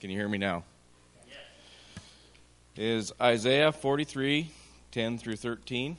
Can you hear me now? Is Isaiah 43, 10 through 13.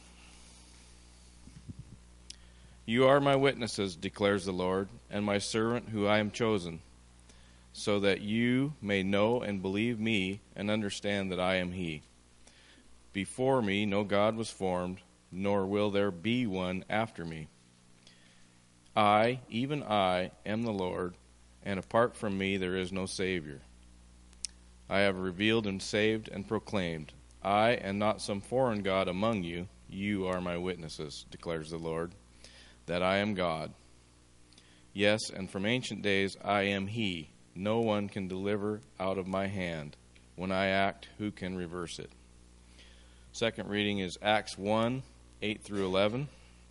You are my witnesses, declares the Lord, and my servant who I am chosen, so that you may know and believe me and understand that I am he. Before me no God was formed, nor will there be one after me. I, even I, am the Lord, and apart from me there is no Savior. I have revealed and saved and proclaimed, I and not some foreign god among you. You are my witnesses, declares the Lord, that I am God. Yes, and from ancient days I am he. No one can deliver out of my hand. When I act, who can reverse it? Second reading is Acts 1, 8 through 11.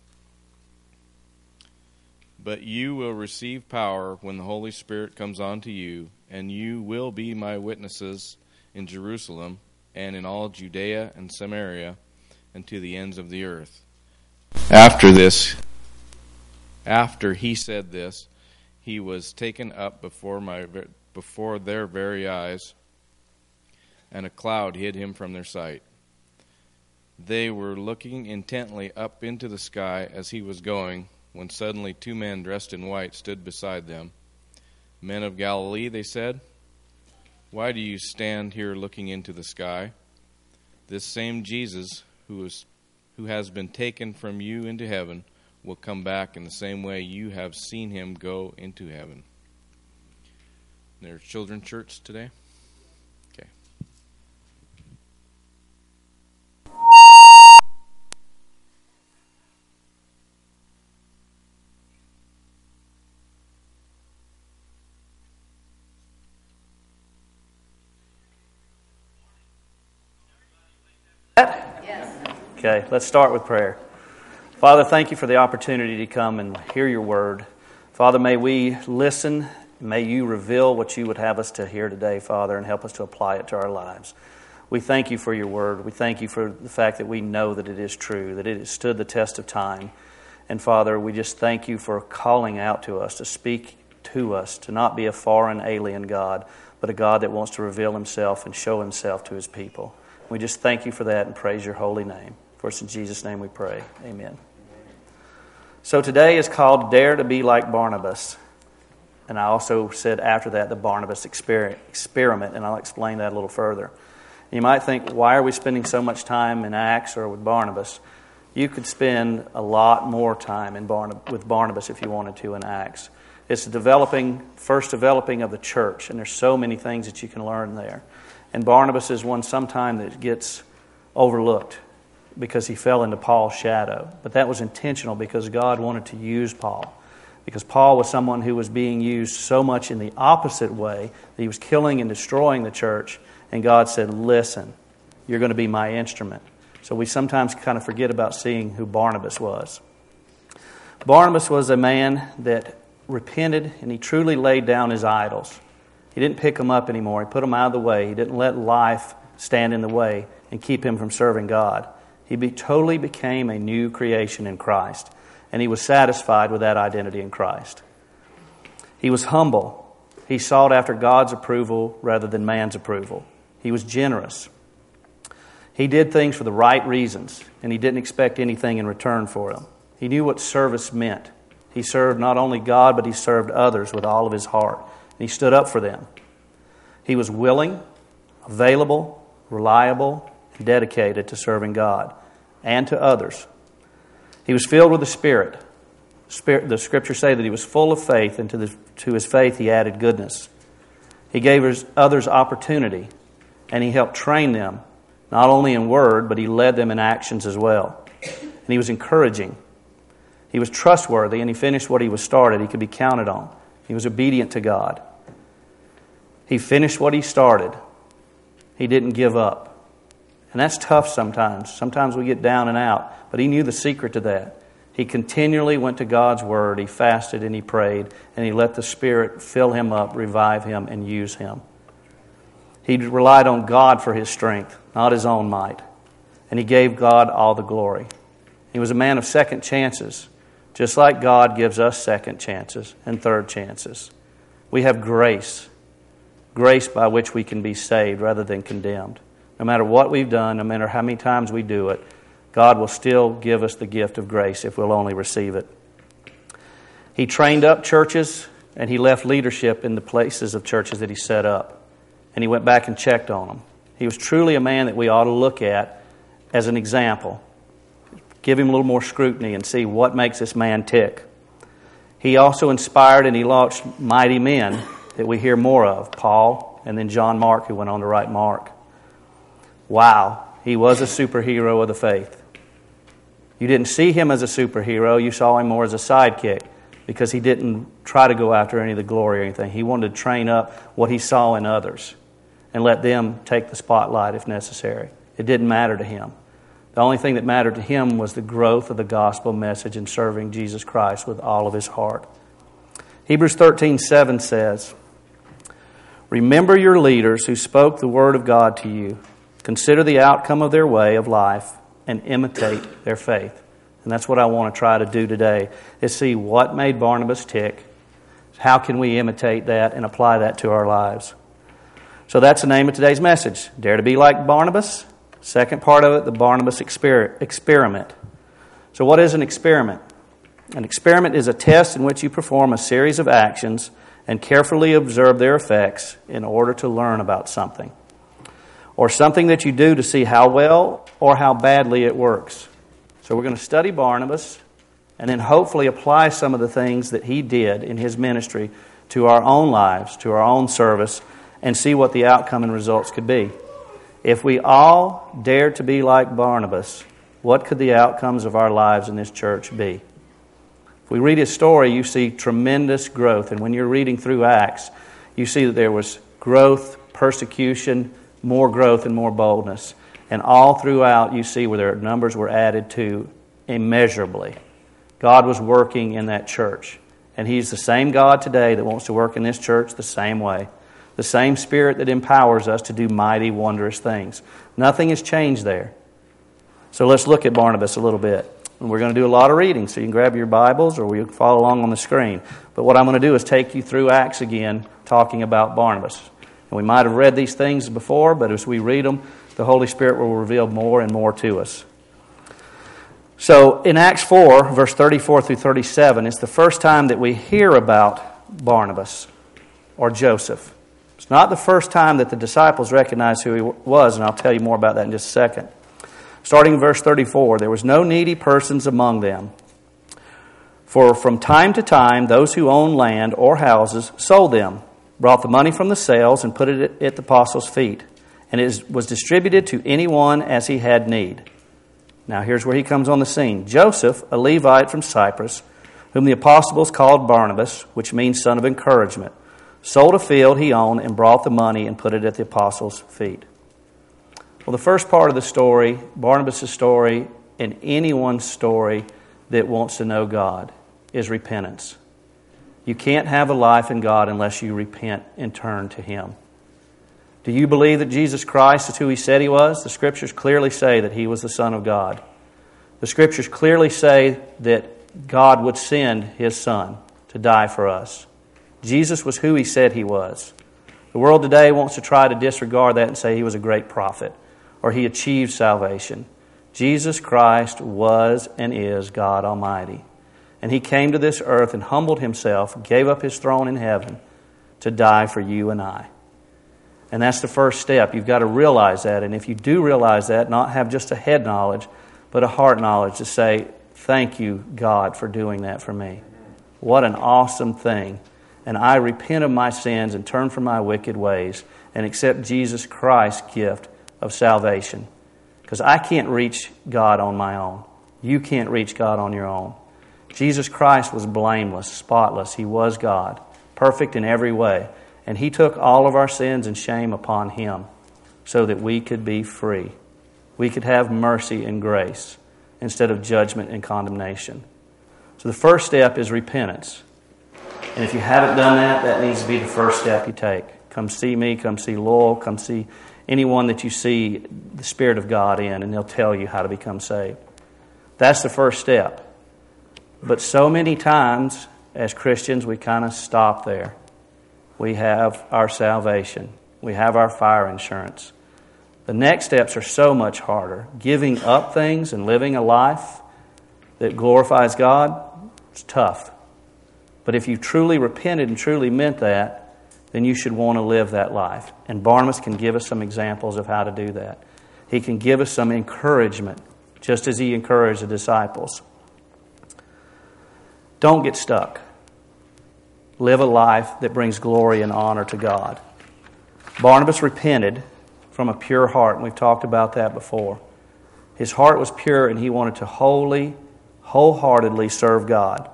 But you will receive power when the Holy Spirit comes onto you, and you will be my witnesses in Jerusalem and in all Judea and Samaria and to the ends of the earth. After he said this, he was taken up before their very eyes, and a cloud hid him from their sight. They were looking intently up into the sky as he was going, when suddenly 2 men dressed in white stood beside them. Men of Galilee, they said, why do you stand here looking into the sky? This same Jesus who has been taken from you into heaven will come back in the same way you have seen him go into heaven. There's children's church today? Okay. Okay, let's start with prayer. Father, thank you for the opportunity to come and hear your word. Father, may we listen. May you reveal what you would have us to hear today, Father, and help us to apply it to our lives. We thank you for your word. We thank you for the fact that we know that it is true, that it has stood the test of time. And Father, we just thank you for calling out to us, to speak to us, to not be a foreign alien God, but a God that wants to reveal himself and show himself to his people. We just thank you for that and praise your holy name. For it's in Jesus' name we pray. Amen. So today is called Dare to Be Like Barnabas. And I also said after that the Barnabas experiment, and I'll explain that a little further. You might think, why are we spending so much time in Acts or with Barnabas? You could spend a lot more time with Barnabas if you wanted to in Acts. It's the first developing of the church, and there's so many things that you can learn there. And Barnabas is one sometime that gets overlooked because he fell into Paul's shadow. But that was intentional because God wanted to use Paul. Because Paul was someone who was being used so much in the opposite way that he was killing and destroying the church. And God said, listen, you're going to be my instrument. So we sometimes kind of forget about seeing who Barnabas was. Barnabas was a man that repented and he truly laid down his idols. He didn't pick them up anymore. He put them out of the way. He didn't let life stand in the way and keep him from serving God. He totally became a new creation in Christ. And he was satisfied with that identity in Christ. He was humble. He sought after God's approval rather than man's approval. He was generous. He did things for the right reasons, and he didn't expect anything in return for them. He knew what service meant. He served not only God, but he served others with all of his heart. And he stood up for them. He was willing, available, reliable, and dedicated to serving God and to others. He was filled with the Spirit. The Scriptures say that he was full of faith, and to his faith he added goodness. He gave others opportunity, and he helped train them, not only in word, but he led them in actions as well. And he was encouraging. He was trustworthy, and he finished what he was started. He could be counted on. He was obedient to God. He finished what he started. He didn't give up. And that's tough sometimes. Sometimes we get down and out. But he knew the secret to that. He continually went to God's Word. He fasted and he prayed. And he let the Spirit fill him up, revive him, and use him. He relied on God for his strength, not his own might. And he gave God all the glory. He was a man of second chances, just like God gives us second chances and third chances. We have grace. grace by which we can be saved rather than condemned. No matter what we've done, no matter how many times we do it, God will still give us the gift of grace if we'll only receive it. He trained up churches, and he left leadership in the places of churches that he set up. And he went back and checked on them. He was truly a man that we ought to look at as an example. Give him a little more scrutiny and see what makes this man tick. He also inspired and he launched mighty men that we hear more of. Paul and then John Mark, who went on to write Mark. Wow, he was a superhero of the faith. You didn't see him as a superhero, you saw him more as a sidekick because he didn't try to go after any of the glory or anything. He wanted to train up what he saw in others and let them take the spotlight if necessary. It didn't matter to him. The only thing that mattered to him was the growth of the gospel message and serving Jesus Christ with all of his heart. Hebrews 13:7 says, "Remember your leaders who spoke the word of God to you. Consider the outcome of their way of life and imitate their faith." And that's what I want to try to do today, is see what made Barnabas tick. How can we imitate that and apply that to our lives? So that's the name of today's message. Dare to be like Barnabas. Second part of it, the Barnabas experiment. So what is an experiment? An experiment is a test in which you perform a series of actions and carefully observe their effects in order to learn about something. Or something that you do to see how well or how badly it works. So we're going to study Barnabas and then hopefully apply some of the things that he did in his ministry to our own lives, to our own service, and see what the outcome and results could be. If we all dared to be like Barnabas, what could the outcomes of our lives in this church be? If we read his story, you see tremendous growth. And when you're reading through Acts, you see that there was growth, persecution, more growth, and more boldness. And all throughout, you see where their numbers were added to immeasurably. God was working in that church. And He's the same God today that wants to work in this church the same way. The same Spirit that empowers us to do mighty, wondrous things. Nothing has changed there. So let's look at Barnabas a little bit. And we're going to do a lot of reading, so you can grab your Bibles or you can follow along on the screen. But what I'm going to do is take you through Acts again, talking about Barnabas. And we might have read these things before, but as we read them, the Holy Spirit will reveal more and more to us. So in Acts 4, verse 34 through 37, it's the first time that we hear about Barnabas or Joseph. It's not the first time that the disciples recognized who he was, and I'll tell you more about that in just a second. Starting in verse 34, there was no needy persons among them. For from time to time, those who owned land or houses sold them, brought the money from the sales, and put it at the apostles' feet. And it was distributed to anyone as he had need. Now here's where he comes on the scene. Joseph, a Levite from Cyprus, whom the apostles called Barnabas, which means son of encouragement, sold a field he owned and brought the money and put it at the apostles' feet. Well, the first part of the story, Barnabas' story, and anyone's story that wants to know God, is repentance. You can't have a life in God unless you repent and turn to Him. Do you believe that Jesus Christ is who He said He was? The Scriptures clearly say that He was the Son of God. The Scriptures clearly say that God would send His Son to die for us. Jesus was who He said He was. The world today wants to try to disregard that and say He was a great prophet or He achieved salvation. Jesus Christ was and is God Almighty. And He came to this earth and humbled Himself, gave up His throne in heaven to die for you and I. And that's the first step. You've got to realize that. And if you do realize that, not have just a head knowledge, but a heart knowledge to say, thank you, God, for doing that for me. What an awesome thing. And I repent of my sins and turn from my wicked ways and accept Jesus Christ's gift of salvation. Because I can't reach God on my own. You can't reach God on your own. Jesus Christ was blameless, spotless. He was God, perfect in every way. And He took all of our sins and shame upon Him so that we could be free. We could have mercy and grace instead of judgment and condemnation. So the first step is repentance. And if you haven't done that, that needs to be the first step you take. Come see me, come see Lowell, come see anyone that you see the Spirit of God in, and they'll tell you how to become saved. That's the first step. But so many times as Christians, we kind of stop there. we have our salvation. We have our fire insurance. The next steps are so much harder. Giving up things and living a life that glorifies God, it's tough. But if you truly repented and truly meant that, then you should want to live that life. And Barnabas can give us some examples of how to do that. He can give us some encouragement, just as he encouraged the disciples. Don't get stuck. Live a life that brings glory and honor to God. Barnabas repented from a pure heart, and we've talked about that before. His heart was pure, and he wanted to wholeheartedly serve God.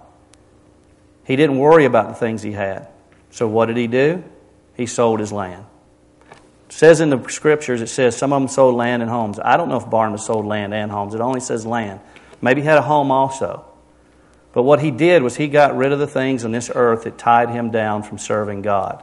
He didn't worry about the things he had. So what did he do? He sold his land. It says in the Scriptures, it says some of them sold land and homes. I don't know if Barnabas sold land and homes. It only says land. Maybe he had a home also. But what he did was he got rid of the things on this earth that tied him down from serving God.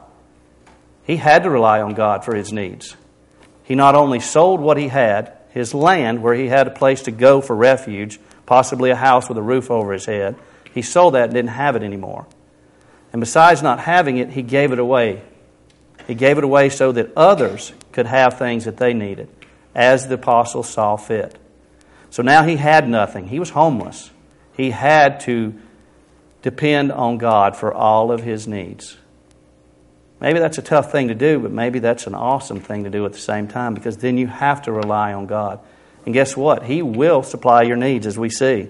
He had to rely on God for his needs. He not only sold what he had, his land, where he had a place to go for refuge, possibly a house with a roof over his head, he sold that and didn't have it anymore. And besides not having it, he gave it away. He gave it away so that others could have things that they needed, as the apostle saw fit. So now he had nothing. He was homeless. He had to depend on God for all of his needs. Maybe that's a tough thing to do, but maybe that's an awesome thing to do at the same time, because then you have to rely on God. And guess what? He will supply your needs, as we see.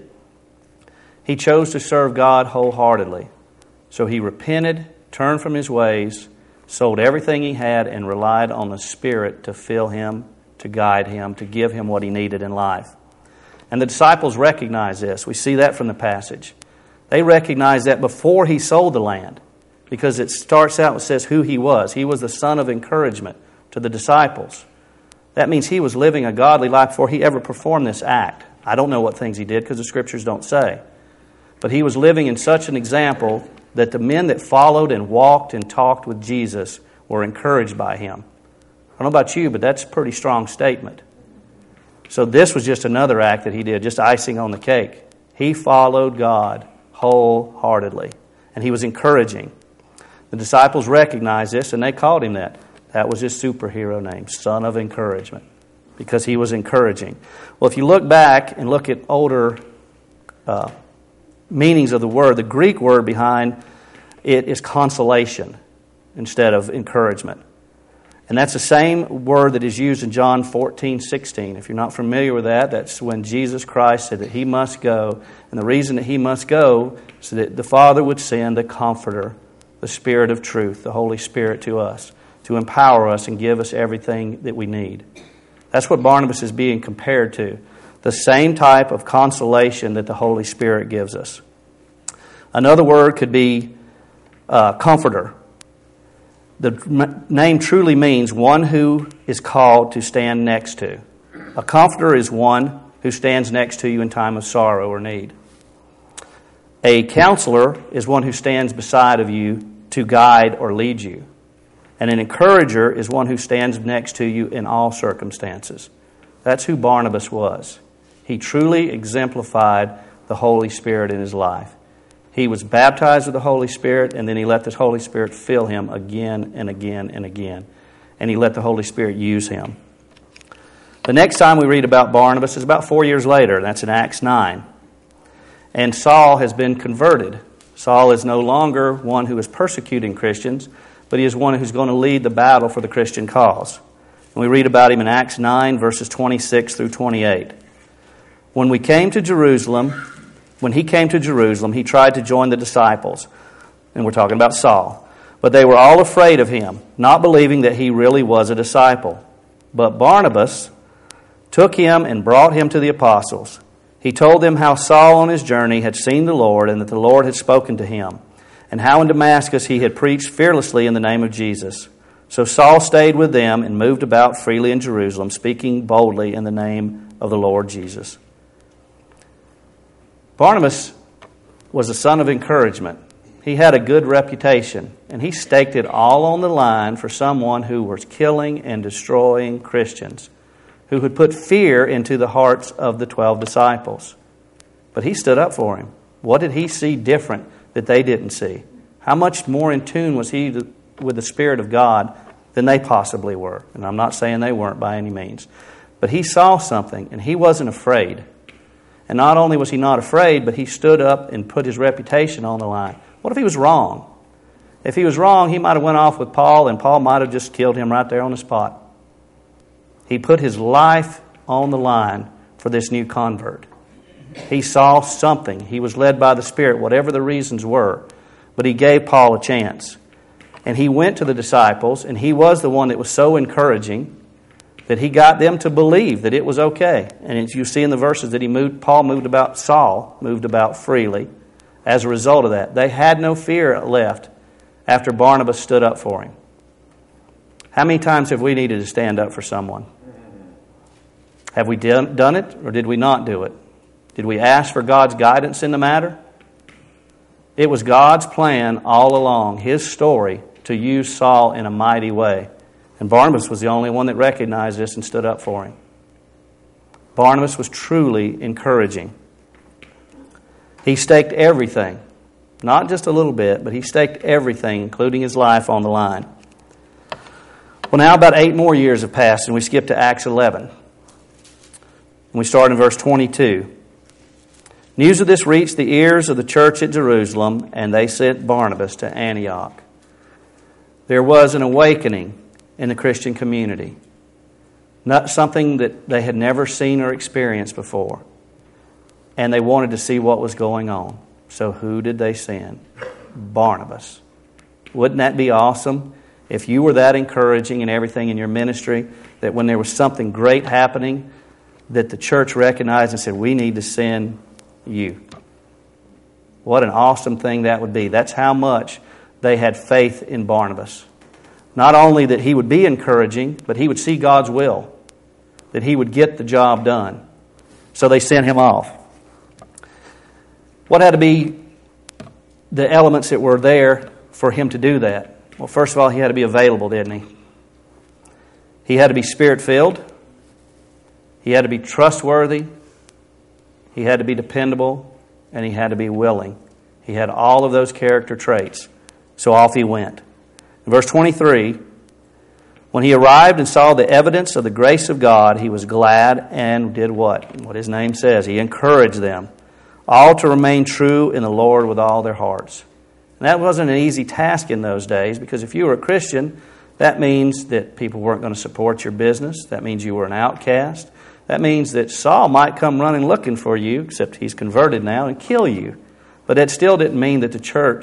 He chose to serve God wholeheartedly. So he repented, turned from his ways, sold everything he had, and relied on the Spirit to fill him, to guide him, to give him what he needed in life. And the disciples recognized this. We see that from the passage. They recognized that before he sold the land, because it starts out and says who he was. He was the son of encouragement to the disciples. That means he was living a godly life before he ever performed this act. I don't know what things he did because the Scriptures don't say. But he was living in such an example that the men that followed and walked and talked with Jesus were encouraged by him. I don't know about you, but that's a pretty strong statement. So this was just another act that he did, just icing on the cake. He followed God wholeheartedly, and he was encouraging. The disciples recognized this, and they called him that. That was his superhero name, Son of Encouragement, because he was encouraging. Well, if you look back and look at older meanings of the word, the Greek word behind it is consolation instead of encouragement. And that's the same word that is used in John 14:16. If you're not familiar with that, that's when Jesus Christ said that he must go. And the reason that he must go is so that the Father would send the Comforter, the Spirit of truth, the Holy Spirit to us, to empower us and give us everything that we need. That's what Barnabas is being compared to. The same type of consolation that the Holy Spirit gives us. Another word could be comforter. The name truly means one who is called to stand next to. A comforter is one who stands next to you in time of sorrow or need. A counselor is one who stands beside of you to guide or lead you. And an encourager is one who stands next to you in all circumstances. That's who Barnabas was. He truly exemplified the Holy Spirit in his life. He was baptized with the Holy Spirit, and then he let the Holy Spirit fill him again and again and again. And he let the Holy Spirit use him. The next time we read about Barnabas is about 4 years later. That's in Acts 9. And Saul has been converted. Saul is no longer one who is persecuting Christians, but he is one who's going to lead the battle for the Christian cause. And we read about him in Acts 9, verses 26 through 28. When he came to Jerusalem, he tried to join the disciples. And we're talking about Saul. But they were all afraid of him, not believing that he really was a disciple. But Barnabas took him and brought him to the apostles. He told them how Saul on his journey had seen the Lord and that the Lord had spoken to him, and how in Damascus he had preached fearlessly in the name of Jesus. So Saul stayed with them and moved about freely in Jerusalem, speaking boldly in the name of the Lord Jesus. Barnabas was a son of encouragement. He had a good reputation, and he staked it all on the line for someone who was killing and destroying Christians, who had put fear into the hearts of the 12 disciples. But he stood up for him. What did he see different that they didn't see? How much more in tune was he with the Spirit of God than they possibly were. And I'm not saying they weren't by any means. But he saw something, and he wasn't afraid. And not only was he not afraid, but he stood up and put his reputation on the line. What if he was wrong? If he was wrong, he might have went off with Paul, and Paul might have just killed him right there on the spot. He put his life on the line for this new convert. He saw something. He was led by the Spirit, whatever the reasons were. But he gave Paul a chance. And he went to the disciples, and he was the one that was so encouraging that he got them to believe that it was okay. And as you see in the verses that Paul moved about freely as a result of that. They had no fear left after Barnabas stood up for him. How many times have we needed to stand up for someone? Have we done it, or did we not do it? Did we ask for God's guidance in the matter? It was God's plan all along, His story, to use Saul in a mighty way. And Barnabas was the only one that recognized this and stood up for him. Barnabas was truly encouraging. He staked everything, not just a little bit, but he staked everything, including his life, on the line. Well, now about 8 more years have passed, and we skip to Acts 11. And we start in verse 22. News of this reached the ears of the church at Jerusalem, and they sent Barnabas to Antioch. There was an awakening in the Christian community. Not something that they had never seen or experienced before. And they wanted to see what was going on. So who did they send? Barnabas. Wouldn't that be awesome? If you were that encouraging in everything in your ministry, that when there was something great happening, that the church recognized and said, we need to send you. What an awesome thing that would be. That's how much they had faith in Barnabas. Not only that he would be encouraging, but he would see God's will. That he would get the job done. So they sent him off. What had to be the elements that were there for him to do that? Well, first of all, he had to be available, didn't he? He had to be Spirit-filled. He had to be trustworthy. He had to be dependable. And he had to be willing. He had all of those character traits. So off he went. In verse 23, when he arrived and saw the evidence of the grace of God, he was glad and did what? What his name says. He encouraged them all to remain true in the Lord with all their hearts. And that wasn't an easy task in those days, because if you were a Christian, that means that people weren't going to support your business. That means you were an outcast. That means that Saul might come running looking for you, except he's converted now, and kill you. But that still didn't mean that the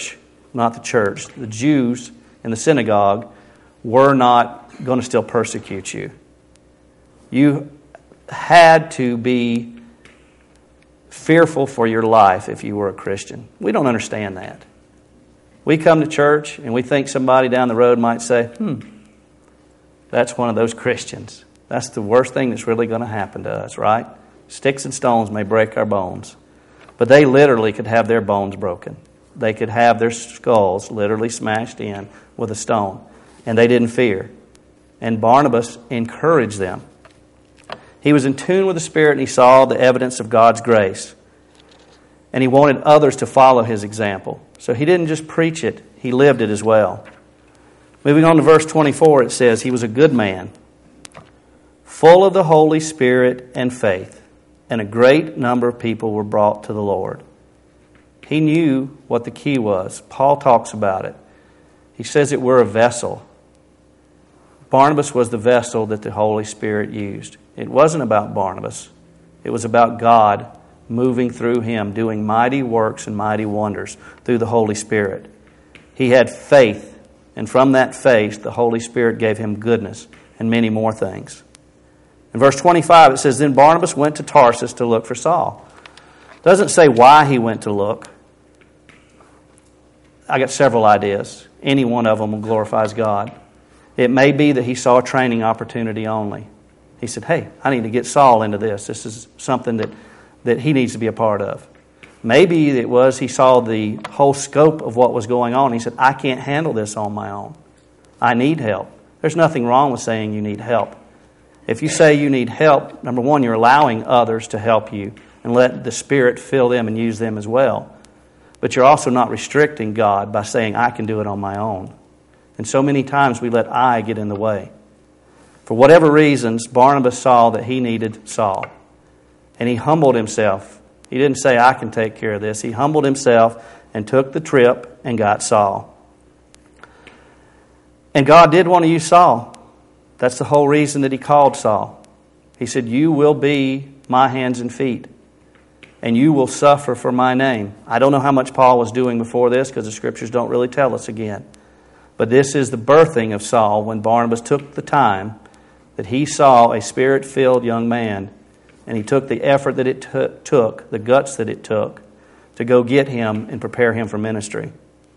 Jews in the synagogue were not going to still persecute you. You had to be fearful for your life if you were a Christian. We don't understand that. We come to church and we think somebody down the road might say, that's one of those Christians. That's the worst thing that's really going to happen to us, right? Sticks and stones may break our bones. But they literally could have their bones broken. They could have their skulls literally smashed in with a stone. And they didn't fear. And Barnabas encouraged them. He was in tune with the Spirit and he saw the evidence of God's grace. And he wanted others to follow his example. So he didn't just preach it, he lived it as well. Moving on to verse 24, it says, he was a good man, full of the Holy Spirit and faith, and a great number of people were brought to the Lord. He knew what the key was. Paul talks about it. He says that we're a vessel. Barnabas was the vessel that the Holy Spirit used. It wasn't about Barnabas. It was about God moving through him, doing mighty works and mighty wonders through the Holy Spirit. He had faith, and from that faith, the Holy Spirit gave him goodness and many more things. In verse 25, it says, then Barnabas went to Tarsus to look for Saul. It doesn't say why he went to look. I got several ideas. Any one of them glorifies God. It may be that he saw a training opportunity only. He said, hey, I need to get Saul into this. This is something that he needs to be a part of. Maybe it was he saw the whole scope of what was going on. He said, I can't handle this on my own. I need help. There's nothing wrong with saying you need help. If you say you need help, number one, you're allowing others to help you and let the Spirit fill them and use them as well. But you're also not restricting God by saying, I can do it on my own. And so many times we let I get in the way. For whatever reasons, Barnabas saw that he needed Saul. And he humbled himself. He didn't say, I can take care of this. He humbled himself and took the trip and got Saul. And God did want to use Saul. That's the whole reason that he called Saul. He said, you will be my hands and feet, and you will suffer for my name. I don't know how much Paul was doing before this because the Scriptures don't really tell us again. But this is the birthing of Saul when Barnabas took the time that he saw a Spirit-filled young man, and he took the effort that it took, the guts that it took, to go get him and prepare him for ministry.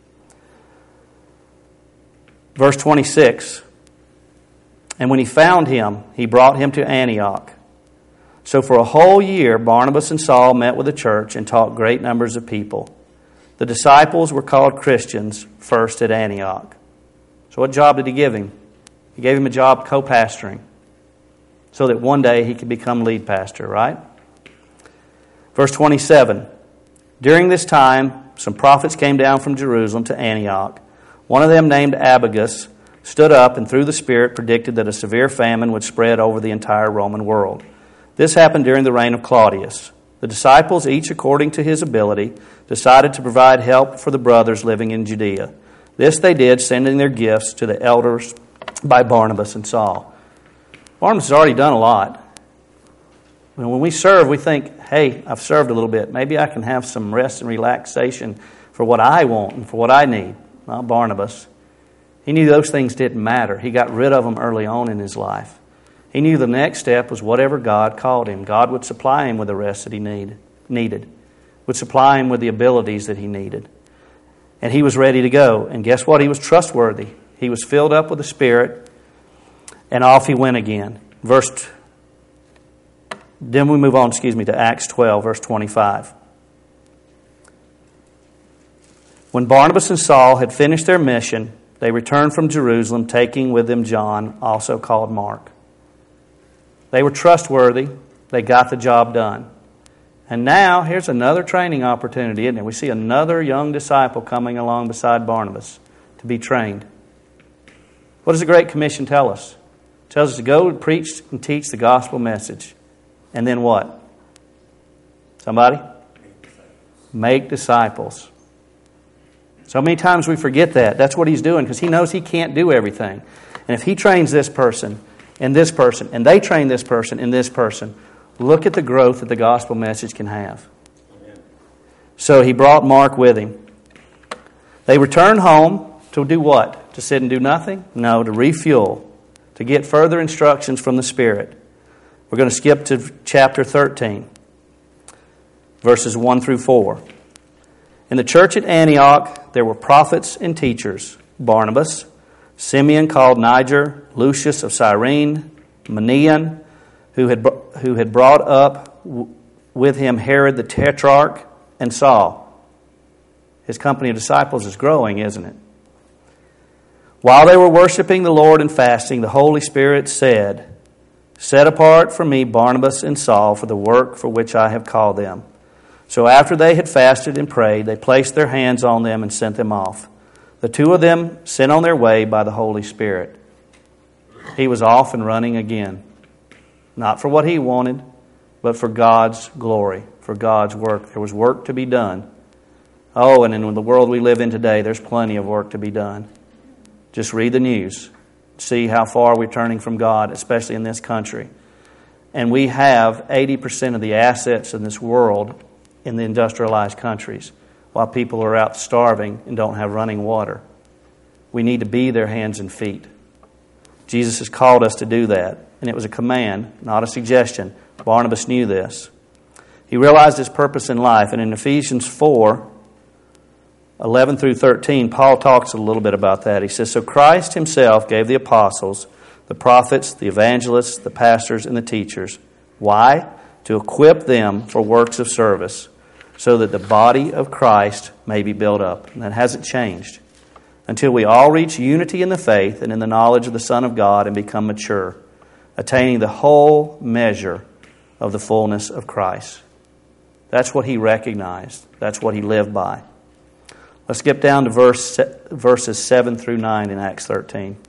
Verse 26, and when he found him, he brought him to Antioch. So for a whole year, Barnabas and Saul met with the church and taught great numbers of people. The disciples were called Christians first at Antioch. So what job did he give him? He gave him a job co-pastoring so that one day he could become lead pastor, right? Verse 27, during this time, some prophets came down from Jerusalem to Antioch. One of them, named Abagus, stood up and through the Spirit predicted that a severe famine would spread over the entire Roman world. This happened during the reign of Claudius. The disciples, each according to his ability, decided to provide help for the brothers living in Judea. This they did, sending their gifts to the elders by Barnabas and Saul. Barnabas has already done a lot. When we serve, we think, hey, I've served a little bit. Maybe I can have some rest and relaxation for what I want and for what I need. Not Barnabas. He knew those things didn't matter. He got rid of them early on in his life. He knew the next step was whatever God called him. God would supply him with the rest that he needed. Would supply him with the abilities that he needed. And he was ready to go. And guess what? He was trustworthy. He was filled up with the Spirit. And off he went again. Then we move on, to Acts 12, verse 25. When Barnabas and Saul had finished their mission, they returned from Jerusalem, taking with them John, also called Mark. They were trustworthy. They got the job done. And now, here's another training opportunity, isn't it? We see another young disciple coming along beside Barnabas to be trained. What does the Great Commission tell us? It tells us to go and preach and teach the gospel message. And then what? Somebody? Make disciples. So many times we forget that. That's what he's doing because he knows he can't do everything. And if he trains this person and this person, and they train this person and this person, look at the growth that the gospel message can have. Amen. So he brought Mark with him. They returned home to do what? To sit and do nothing? No, to refuel, to get further instructions from the Spirit. We're going to skip to chapter 13, verses 1 through 4. In the church at Antioch, there were prophets and teachers, Barnabas, Simeon called Niger, Lucius of Cyrene, Manaen, who had brought up with him Herod the Tetrarch, and Saul. His company of disciples is growing, isn't it? While they were worshiping the Lord and fasting, the Holy Spirit said, "Set apart for me Barnabas and Saul for the work for which I have called them." So after they had fasted and prayed, they placed their hands on them and sent them off. The two of them sent on their way by the Holy Spirit. He was off and running again. Not for what he wanted, but for God's glory, for God's work. There was work to be done. Oh, and in the world we live in today, there's plenty of work to be done. Just read the news. See how far we're turning from God, especially in this country. And we have 80% of the assets in this world in the industrialized countries, while people are out starving and don't have running water. We need to be their hands and feet. Jesus has called us to do that, and it was a command, not a suggestion. Barnabas knew this. He realized his purpose in life, and in Ephesians 4:11 through 13, Paul talks a little bit about that. He says, "So Christ himself gave the apostles, the prophets, the evangelists, the pastors, and the teachers." Why? To equip them for works of service, so that the body of Christ may be built up. And that hasn't changed. Until we all reach unity in the faith and in the knowledge of the Son of God and become mature, attaining the whole measure of the fullness of Christ. That's what he recognized. That's what he lived by. Let's skip down to verses 7 through 9 in Acts 13.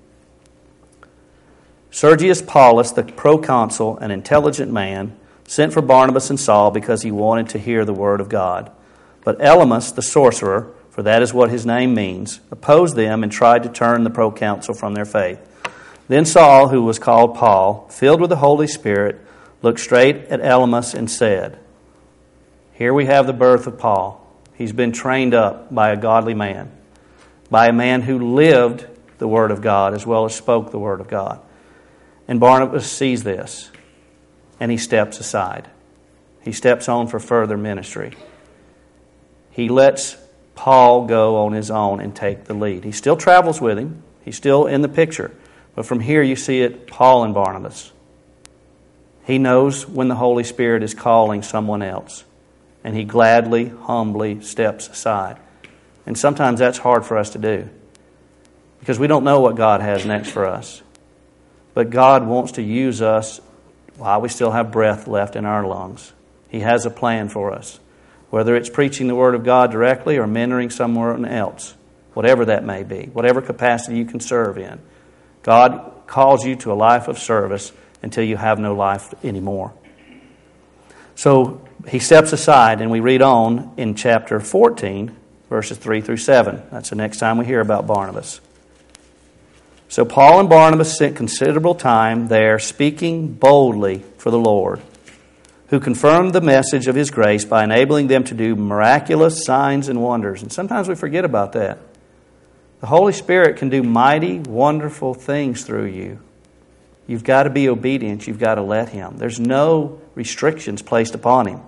Sergius Paulus, the proconsul, an intelligent man, sent for Barnabas and Saul because he wanted to hear the word of God. But Elymas, the sorcerer, for that is what his name means, opposed them and tried to turn the proconsul from their faith. Then Saul, who was called Paul, filled with the Holy Spirit, looked straight at Elymas and said, here we have the birth of Paul. He's been trained up by a godly man, by a man who lived the Word of God as well as spoke the Word of God. And Barnabas sees this, and he steps aside. He steps on for further ministry. He lets Paul go on his own and take the lead. He still travels with him. He's still in the picture. But from here you see it, Paul and Barnabas. He knows when the Holy Spirit is calling someone else. And he gladly, humbly steps aside. And sometimes that's hard for us to do. Because we don't know what God has next for us. But God wants to use us while we still have breath left in our lungs. He has a plan for us. Whether it's preaching the Word of God directly or mentoring someone else. Whatever that may be. Whatever capacity you can serve in. God calls you to a life of service until you have no life anymore. So he steps aside, and we read on in chapter 14, verses 3 through 7. That's the next time we hear about Barnabas. So Paul and Barnabas spent considerable time there speaking boldly for the Lord, who confirmed the message of His grace by enabling them to do miraculous signs and wonders. And sometimes we forget about that. The Holy Spirit can do mighty, wonderful things through you. You've got to be obedient. You've got to let Him. There's no restrictions placed upon Him.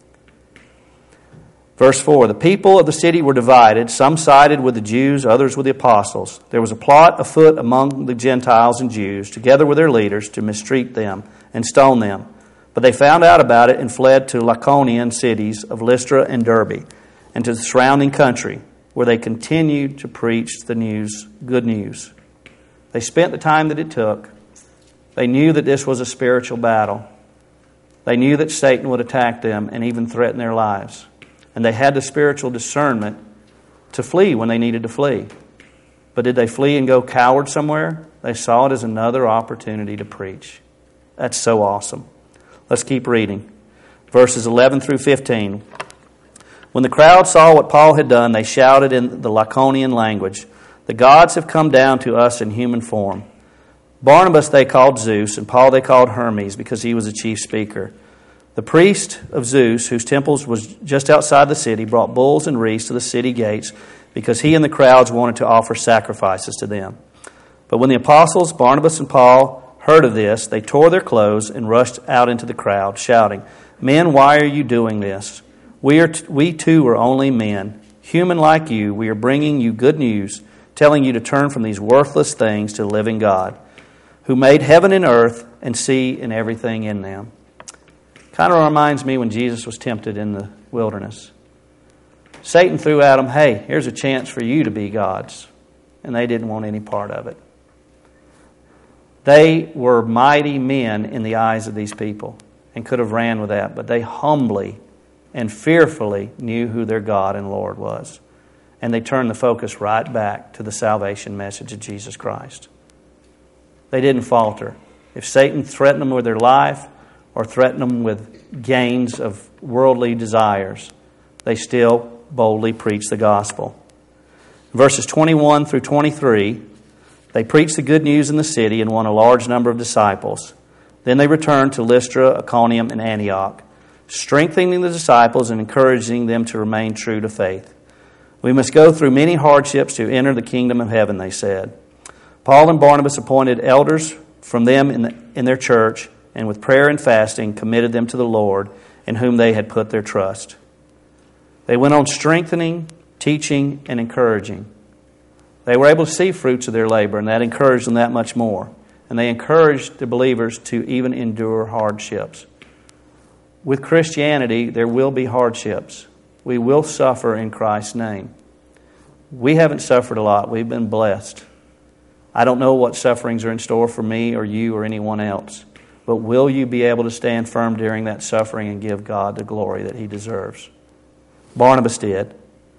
Verse 4, the people of the city were divided. Some sided with the Jews, others with the apostles. There was a plot afoot among the Gentiles and Jews, together with their leaders, to mistreat them and stone them. But they found out about it and fled to Lycaonian cities of Lystra and Derbe, and to the surrounding country, where they continued to preach the news, good news. They spent the time that it took. They knew that this was a spiritual battle. They knew that Satan would attack them and even threaten their lives. And they had the spiritual discernment to flee when they needed to flee. But did they flee and go coward somewhere? They saw it as another opportunity to preach. That's so awesome. Let's keep reading. Verses 11 through 15. When the crowd saw what Paul had done, they shouted in the Lycaonian language, the gods have come down to us in human form. Barnabas they called Zeus, and Paul they called Hermes, because he was the chief speaker. The priest of Zeus, whose temple was just outside the city, brought bulls and wreaths to the city gates, because he and the crowds wanted to offer sacrifices to them. But when the apostles, Barnabas and Paul, heard of this, they tore their clothes and rushed out into the crowd, shouting, men, why are you doing this? We too are only men, human like you. We are bringing you good news, telling you to turn from these worthless things to the living God, who made heaven and earth and sea and everything in them. Kind of reminds me when Jesus was tempted in the wilderness. Satan threw at them, hey, here's a chance for you to be gods. And they didn't want any part of it. They were mighty men in the eyes of these people and could have ran with that. But they humbly and fearfully knew who their God and Lord was. And they turned the focus right back to the salvation message of Jesus Christ. They didn't falter. If Satan threatened them with their life or threatened them with gains of worldly desires, they still boldly preached the gospel. Verses 21 through 23, they preached the good news in the city and won a large number of disciples. Then they returned to Lystra, Iconium, and Antioch, strengthening the disciples and encouraging them to remain true to faith. We must go through many hardships to enter the kingdom of heaven, they said. Paul and Barnabas appointed elders from them in their church, and with prayer and fasting committed them to the Lord, in whom they had put their trust. They went on strengthening, teaching, and encouraging. They were able to see fruits of their labor, and that encouraged them that much more. And they encouraged the believers to even endure hardships. With Christianity, there will be hardships. We will suffer in Christ's name. We haven't suffered a lot. We've been blessed. I don't know what sufferings are in store for me or you or anyone else. But will you be able to stand firm during that suffering and give God the glory that He deserves? Barnabas did.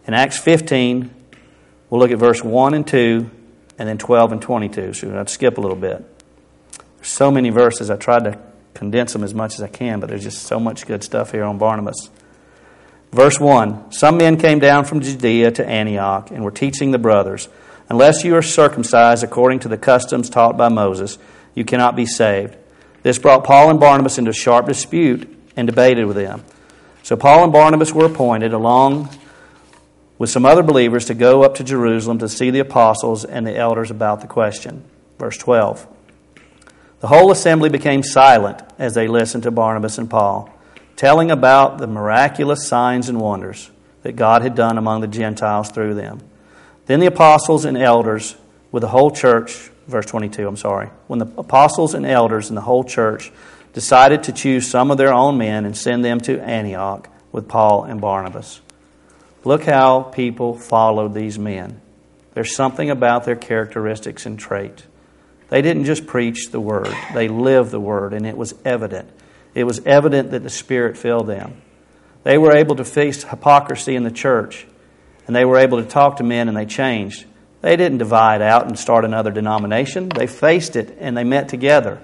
In Acts 15, we'll look at verse 1 and 2, and then 12 and 22. So we're going to skip a little bit. There's so many verses. I tried to condense them as much as I can, but there's just so much good stuff here on Barnabas. Verse 1, some men came down from Judea to Antioch and were teaching the brothers, unless you are circumcised according to the customs taught by Moses, you cannot be saved. This brought Paul and Barnabas into sharp dispute and debated with them. So Paul and Barnabas were appointed, along with some other believers, to go up to Jerusalem to see the apostles and the elders about the question. Verse 12. The whole assembly became silent as they listened to Barnabas and Paul, telling about the miraculous signs and wonders that God had done among the Gentiles through them. Then the apostles and elders with the whole church, verse 22, when the apostles and elders and the whole church decided to choose some of their own men and send them to Antioch with Paul and Barnabas. Look how people followed these men. There's something about their characteristics and trait. They didn't just preach the word. They lived the word, and it was evident. It was evident that the Spirit filled them. They were able to face hypocrisy in the church, and they were able to talk to men, and they changed. They didn't divide out and start another denomination. They faced it, and they met together.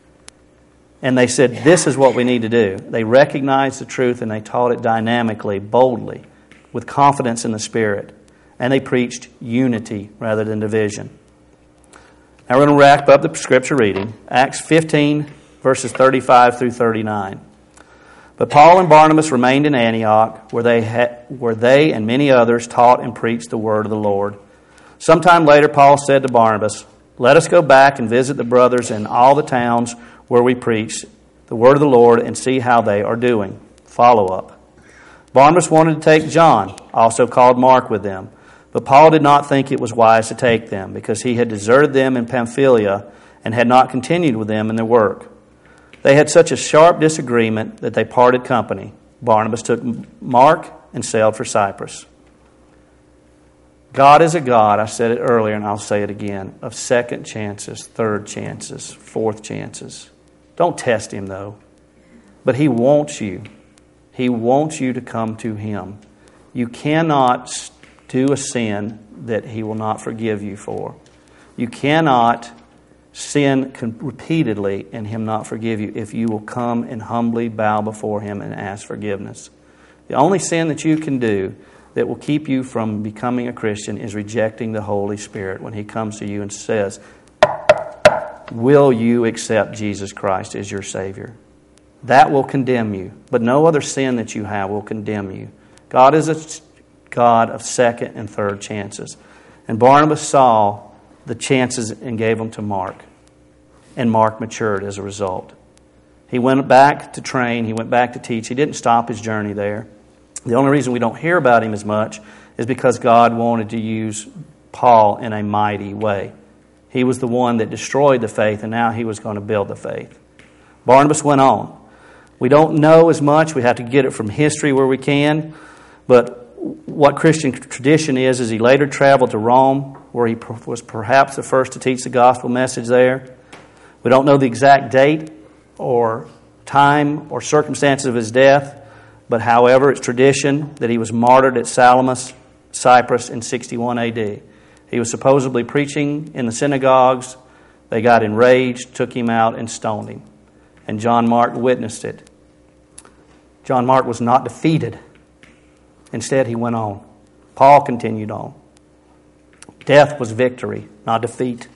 And they said, this is what we need to do. They recognized the truth, and they taught it dynamically, boldly, with confidence in the Spirit. And they preached unity rather than division. Now we're going to wrap up the Scripture reading. Acts 15, verses 35 through 39. But Paul and Barnabas remained in Antioch, where they and many others taught and preached the word of the Lord. Sometime later, Paul said to Barnabas, let us go back and visit the brothers in all the towns where we preach the word of the Lord and see how they are doing. Follow up. Barnabas wanted to take John, also called Mark, with them. But Paul did not think it was wise to take them, because he had deserted them in Pamphylia and had not continued with them in their work. They had such a sharp disagreement that they parted company. Barnabas took Mark and sailed for Cyprus. God is a God, I said it earlier and I'll say it again, of second chances, third chances, fourth chances. Don't test Him, though. But He wants you. He wants you to come to Him. You cannot do a sin that He will not forgive you for. You cannot sin repeatedly and Him not forgive you if you will come and humbly bow before Him and ask forgiveness. The only sin that you can do that will keep you from becoming a Christian is rejecting the Holy Spirit when He comes to you and says, will you accept Jesus Christ as your Savior? That will condemn you, but no other sin that you have will condemn you. God is a God of second and third chances. And Barnabas saw the chances and gave them to Mark. And Mark matured as a result. He went back to train. He went back to teach. He didn't stop his journey there. The only reason we don't hear about him as much is because God wanted to use Paul in a mighty way. He was the one that destroyed the faith, and now he was going to build the faith. Barnabas went on. We don't know as much. We have to get it from history where we can. But what Christian tradition is he later traveled to Rome, where he was perhaps the first to teach the gospel message there. We don't know the exact date or time or circumstances of his death, but however, it's tradition that he was martyred at Salamis, Cyprus in 61 AD. He was supposedly preaching in the synagogues. They got enraged, took him out, and stoned him. And John Mark witnessed it. John Mark was not defeated. Instead, he went on. Paul continued on. Death was victory, not defeat.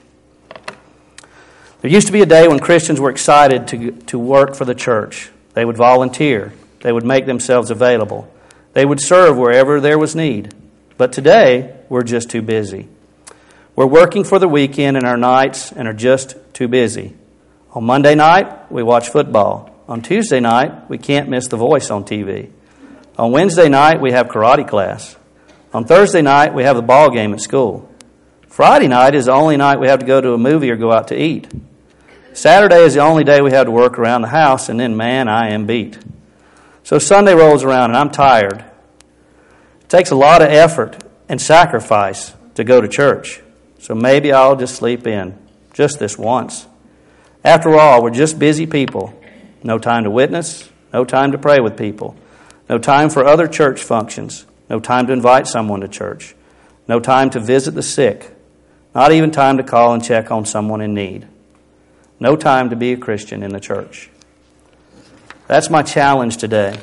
There used to be a day when Christians were excited to work for the church. They would volunteer. They would make themselves available. They would serve wherever there was need. But today, we're just too busy. We're working for the weekend and our nights and are just too busy. On Monday night, we watch football. On Tuesday night, we can't miss The Voice on TV. On Wednesday night, we have karate class. On Thursday night, we have the ball game at school. Friday night is the only night we have to go to a movie or go out to eat. Saturday is the only day we have to work around the house, and then, man, I am beat. So Sunday rolls around, and I'm tired. It takes a lot of effort and sacrifice to go to church. So maybe I'll just sleep in, just this once. After all, we're just busy people. No time to witness, no time to pray with people, no time for other church functions. No time to invite someone to church. No time to visit the sick. Not even time to call and check on someone in need. No time to be a Christian in the church. That's my challenge today.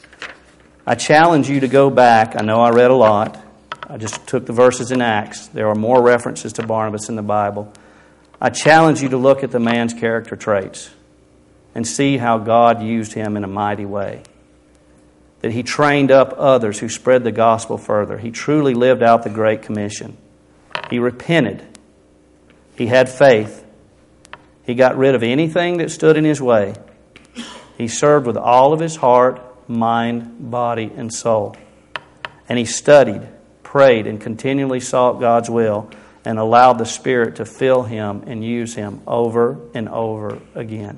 I challenge you to go back. I know I read a lot. I just took the verses in Acts. There are more references to Barnabas in the Bible. I challenge you to look at the man's character traits and see how God used him in a mighty way. That he trained up others who spread the gospel further. He truly lived out the Great Commission. He repented. He had faith. He got rid of anything that stood in his way. He served with all of his heart, mind, body, and soul. And he studied, prayed, and continually sought God's will and allowed the Spirit to fill him and use him over and over again.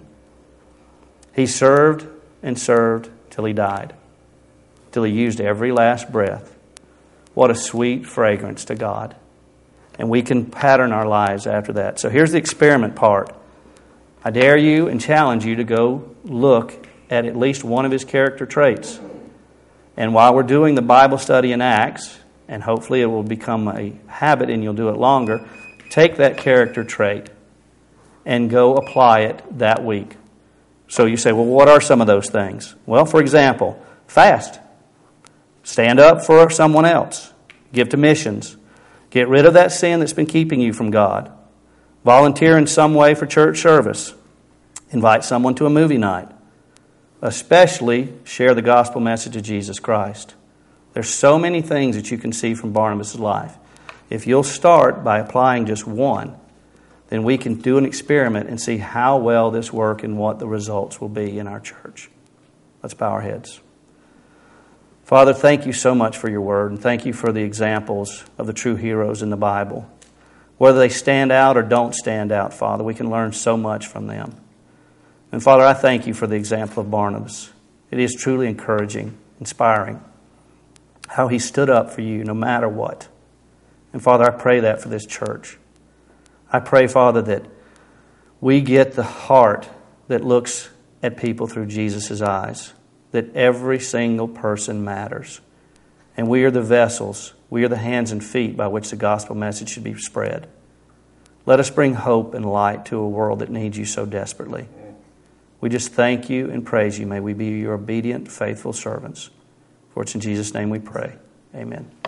He served and served till he died, till he used every last breath. What a sweet fragrance to God. And we can pattern our lives after that. So here's the experiment part. I dare you and challenge you to go look at least one of his character traits. And while we're doing the Bible study in Acts, and hopefully it will become a habit and you'll do it longer, take that character trait and go apply it that week. So you say, well, what are some of those things? Well, for example, fast. Stand up for someone else. Give to missions. Get rid of that sin that's been keeping you from God. Volunteer in some way for church service. Invite someone to a movie night. Especially share the gospel message of Jesus Christ. There's so many things that you can see from Barnabas' life. If you'll start by applying just one, then we can do an experiment and see how well this works and what the results will be in our church. Let's bow our heads. Father, thank you so much for your word, and thank you for the examples of the true heroes in the Bible. Whether they stand out or don't stand out, Father, we can learn so much from them. And Father, I thank you for the example of Barnabas. It is truly encouraging, inspiring, how he stood up for you no matter what. And Father, I pray that for this church. I pray, Father, that we get the heart that looks at people through Jesus' eyes, that every single person matters. And we are the vessels, we are the hands and feet by which the gospel message should be spread. Let us bring hope and light to a world that needs you so desperately. We just thank you and praise you. May we be your obedient, faithful servants. For it's in Jesus' name we pray. Amen.